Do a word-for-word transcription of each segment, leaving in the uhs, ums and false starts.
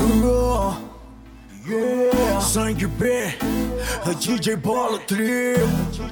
Uh, yeah. Sangue B, a D J Bola Trio,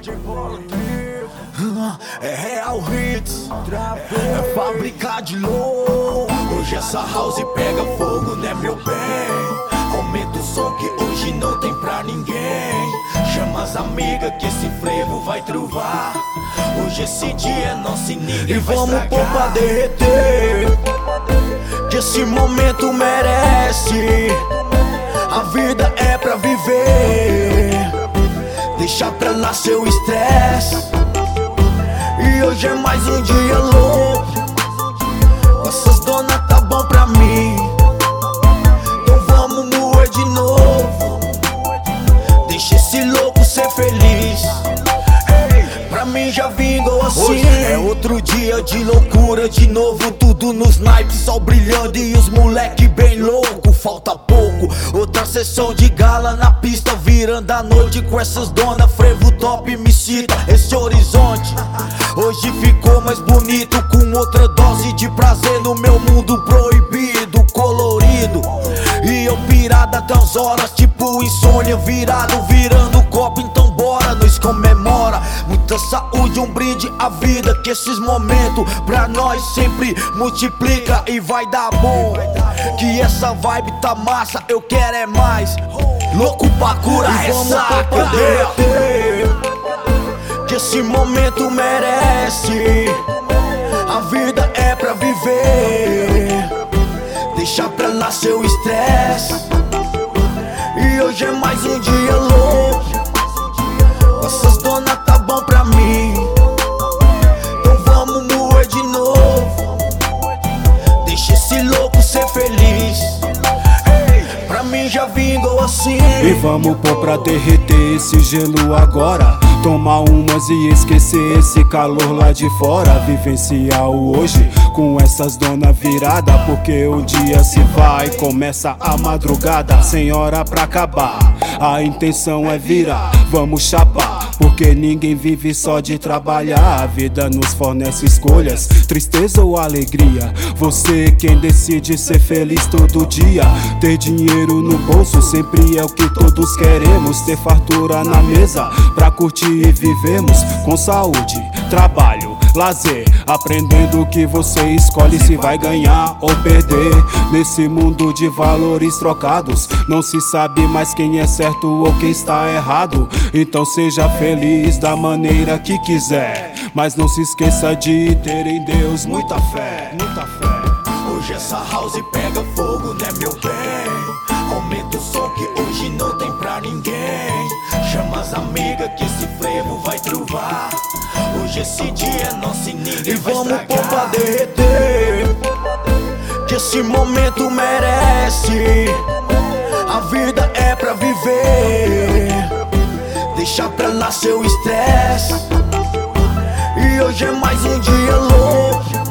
uh, é Real Hits, é fábrica de louco. Hoje essa house pega fogo, né meu bem? Aumenta o som que hoje não tem pra ninguém. Chama as amigas que esse frevo vai truvar. Hoje esse dia é nosso e ninguém e vai vamos estragar. pôr pra derreter, que esse momento merece. A vida é pra viver, deixa pra lá seu estresse. E hoje é mais um dia louco, com essas donas tá bom pra mim. Então vamos moer de novo, deixa esse louco ser feliz. Pra mim já vingou assim. Hoje é outro dia de loucura, de novo tudo nos naipes, sol brilhando e os moleque bem louco. Falta pouco, outra sessão de gala na pista, virando a noite com essas donas. Frevo top me cita esse horizonte. Hoje ficou mais bonito, com outra dose de prazer no meu mundo proibido, colorido. E eu pirado até as horas, tipo insônia, virado, virando copo. Então bora, nós comemora. Muita saúde, um brinde à vida, que esses momentos pra nós sempre multiplica e vai dar bom. Que essa vibe tá massa, eu quero é mais. Louco pra curar ressaca, que esse momento merece. A vida é pra viver, deixa pra lá seu estresse. E hoje é mais um dia louco, essas donas tá bom pra mim. Então vamos moer de novo, deixa esse louco ser feliz. Pra mim já vingou assim. E vamos pôr pra derreter esse gelo agora, tomar umas e esquecer esse calor lá de fora. Vivenciar o hoje com essas donas virada, porque o dia se vai, começa a madrugada, sem hora pra acabar. A intenção é virar, vamos chapar, porque ninguém vive só de trabalhar. A vida nos fornece escolhas, tristeza ou alegria. Você quem decide ser feliz todo dia. Ter dinheiro no bolso sempre é o que todos queremos. Ter fartura na mesa pra curtir e vivemos com saúde, trabalho, lazer, aprendendo que você escolhe se vai ganhar ou perder. Nesse mundo de valores trocados, não se sabe mais quem é certo ou quem está errado. Então seja feliz da maneira que quiser, mas não se esqueça de ter em Deus muita fé, muita fé. Hoje essa house pega fogo, né meu bem? Aumenta o som que hoje não tem pra ninguém. Chama as amigas que esse frevo vai truvar. Hoje esse dia é nosso e ninguém e vai vamos estragar. pôr pra derreter, que esse momento merece. A vida é pra viver, deixa pra lá seu estresse. E hoje é mais um dia louco,